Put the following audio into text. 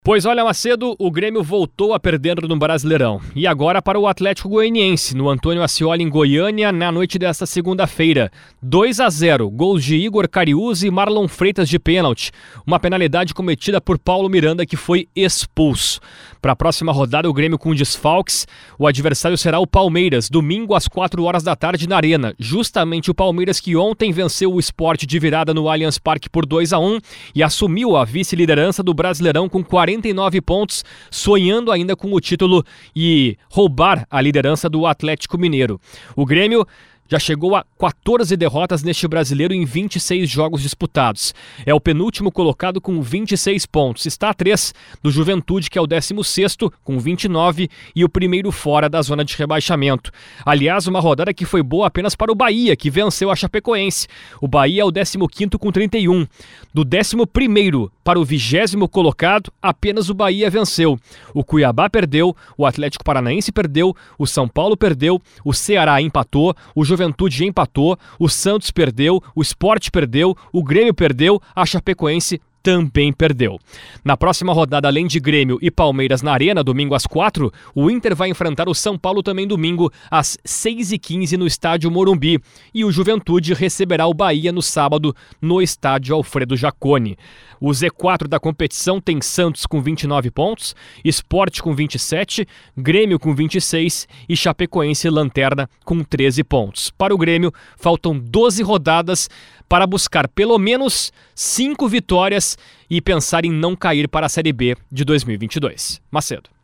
Pois olha, Macedo, o Grêmio voltou a perder no Brasileirão. E agora para o Atlético Goianiense, no Antônio Ascioli, em Goiânia, na noite desta segunda-feira. 2-0, gols de Igor Cariús e Marlon Freitas de pênalti. Uma penalidade cometida por Paulo Miranda, que foi expulso. Para a próxima rodada, o Grêmio com desfalques. O adversário será o Palmeiras, domingo às 4 horas da tarde na Arena. Justamente o Palmeiras que ontem venceu o Sport de virada no Allianz Parque por 2-1 e assumiu a vice-liderança do Brasileirão com 49 pontos, sonhando ainda com o título e roubar a liderança do Atlético Mineiro. O Grêmio já chegou a 14 derrotas neste brasileiro em 26 jogos disputados. É o penúltimo colocado com 26 pontos. Está a 3 do Juventude, que é o 16º, com 29, e o primeiro fora da zona de rebaixamento. Aliás, uma rodada que foi boa apenas para o Bahia, que venceu a Chapecoense. O Bahia é o 15º com 31. Do 11º para o 20º colocado, apenas o Bahia venceu. O Cuiabá perdeu, o Atlético Paranaense perdeu, o São Paulo perdeu, o Ceará empatou, o Juventude empatou, o Santos perdeu, o Sport perdeu, o Grêmio perdeu, a Chapecoense também perdeu. Na próxima rodada, além de Grêmio e Palmeiras na Arena, domingo às 4, o Inter vai enfrentar o São Paulo também domingo às 6h15 no estádio Morumbi. E o Juventude receberá o Bahia no sábado no estádio Alfredo Jaconi. O Z4 da competição tem Santos com 29 pontos, Sport com 27, Grêmio com 26 e Chapecoense lanterna com 13 pontos. Para o Grêmio, faltam 12 rodadas para buscar pelo menos 5 vitórias e pensar em não cair para a Série B de 2022. Macedo.